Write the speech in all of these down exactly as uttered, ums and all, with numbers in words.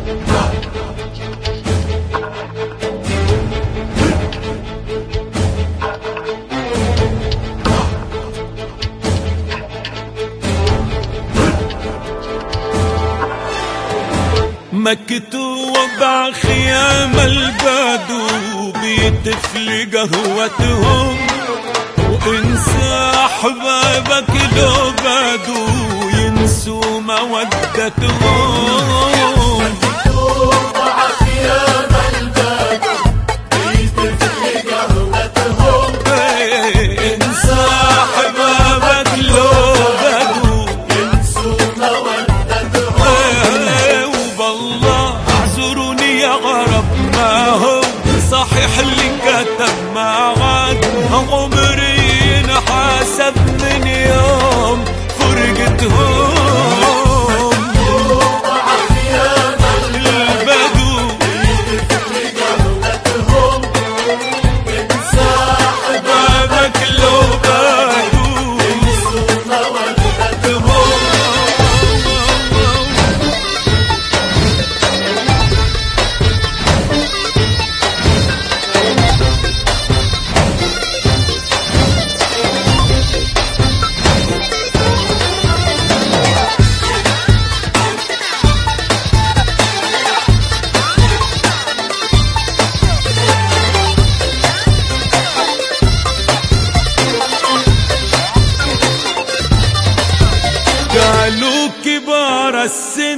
مكتوب عخيام البدو بيتفل قهوتهم، وانسى احبابك لو بدو ينسوا مودتهم. مكتوب عخيام البدو بيتفل قهوتهم، انسى احبابك لو بدو ينسوا مودتهم. والله اعذروني يا غرب، ما هو صحيح اللي كتب ما عاد عمري حاسب من يوم فرقتهم. مكتوب عخيام البدو بيتفل قهوتهم، انسى احبابك لو بدو ينسوا مودتهم. قالوا كبار السن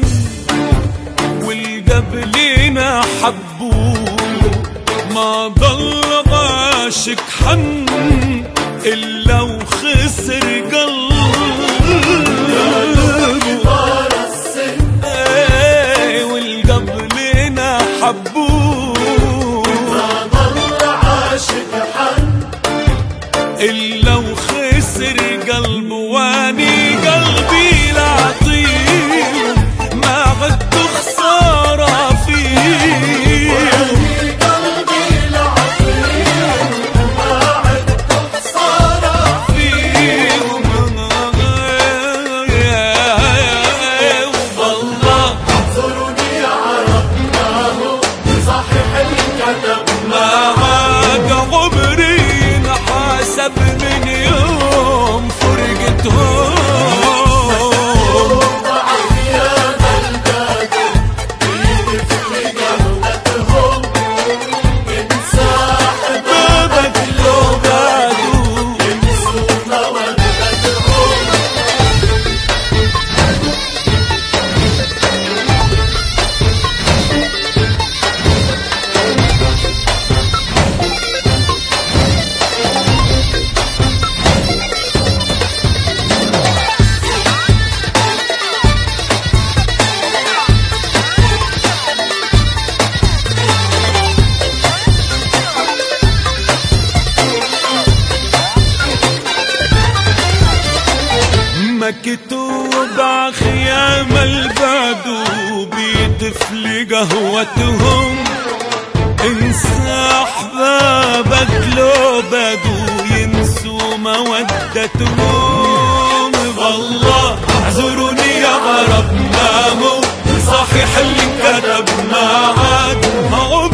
والقبلين حبوه، ما ضل عاشق حن إلا وخسر قلبه. كبار السن ايه والقبلين حبوه، ما ضل عاشق حن إلا وخسر قلبه. واني قلبي العظيم ما عدت خسارة فيه، قلبي العظيم ما عدت خسارة فيه والله اعذروني يا عرب، ما هو صحيح الكتب ما عاد عمري انحاسب من يوم فرقتهم. عخيام البدو بيتفل قهوتهم، انسى بابك لو بدو ينسوا مودتهم. مكتوب عخيام البدو بيتفل قهوتهم، انسى احبابك لو بدو ينسوا مودتهم. والله اعذروني يا غرب، ما هو صحيح اللي كتب ما عاد